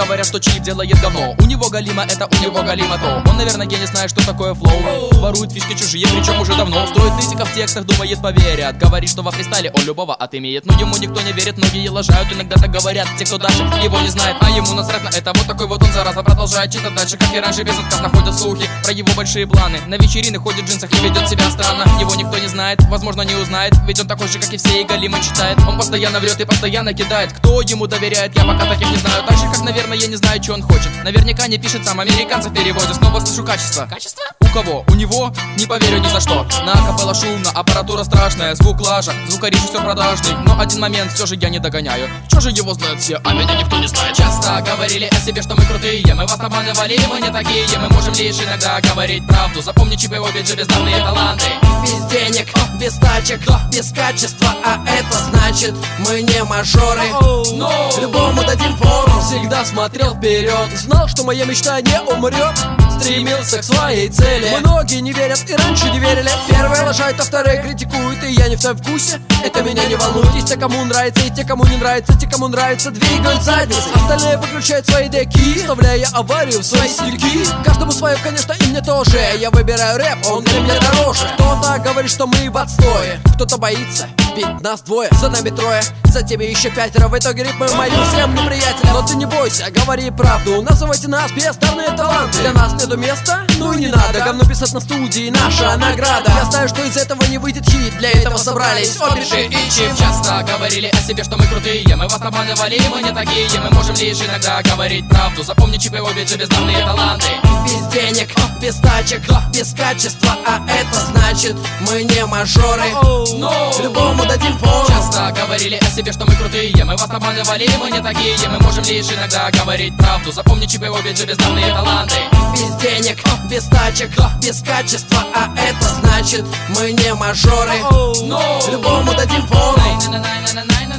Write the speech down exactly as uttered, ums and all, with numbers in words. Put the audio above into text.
говорят, что Чип делает говно. У него галима, это у него галима то. Он, наверное, гений, знает, что такое флоу. Ворует фишки чужие, причем уже давно. Стоит тысяка в текстах, думает, поверят. Говорит, что во фристайле он любого отымеет. Но ему никто не верит, многие лажают. Иногда так говорят те, кто даже его не знает. А ему насрать на это, вот такой вот он зараза. Продолжает читать дальше, как и раньше, без отказа ходят слухи про его большие планы. На вечерины ходит в джинсах и ведет себя странно. Его никто не знает, возможно, не узнает. Ведь он такой же, как и все, и галимы читает. Он постоянно врет и постоянно кидает. Кто ему доверяет, я пока таких не знаю. Так же, как, наверное, я не знаю, что он хочет. Наверняка не пишет сам, американцев переводит. Снова слышу качество. Качество? У кого? У него? Не поверю ни за что. На акапелла шумно, аппаратура страшная. Звук лажа, звукорежиссер продажный. Но один момент все же я не догоняю. Чё же его знают все, а меня никто не знает. Часто говорили о себе, что мы крутые. Мы вас обманывали, мы не такие. Мы можем лишь иногда говорить правду. Запомни, чипы, обе же бездарные таланты. Без денег, без тачек, без качества. А это значит, мы не мажоры. Но Любому дадим фору. Всегда смотрел вперед, знал, что моя мечта не умрет. Стремился к своей цели. Многие не верят и раньше не верили. Первые лажают, а вторые критикуют. И я не в том вкусе, это меня не волнует. Есть те, кому нравится, и те, кому не нравится. Те, кому нравится, двигают задницы. Остальные выключают свои деки, вставляя аварию в свои стихи. Каждому свое, конечно, и мне тоже. Я выбираю рэп, он для меня дороже. Кто-то говорит, что мы в отстое, кто-то боится, ведь нас двое. За нами трое, за теми еще пятеро. В итоге ритмы мои всем неприятеля. Но ты не бойся, говори правду. Называйте нас бездарные таланты. Для нас нету места, ну и не надо. Говно писать на студии, наша награда. Я знаю, что из этого не выйдет хит. Для этого собрались Обижи и Чип. часто говорили о себе, что мы крутые. Мы вас обманывали, мы не такие. Мы можем лишь иногда говорить правду. Запомни, чипы, обе же бездарные таланты. Без денег, без тачек, без качества. А это значит, мы не мажоры. Но Любому дадим фору. часто говорили о себе, что мы крутые. Мы вас обманывали, мы не такие. Мы можем лишь иногда говорить правду. Запомни, чипы, обе же бездарные таланты. Без денег, без тачек, без качества. А это значит, мы не мажоры. Но Любому дадим фору. Най-най-най-най-най-най.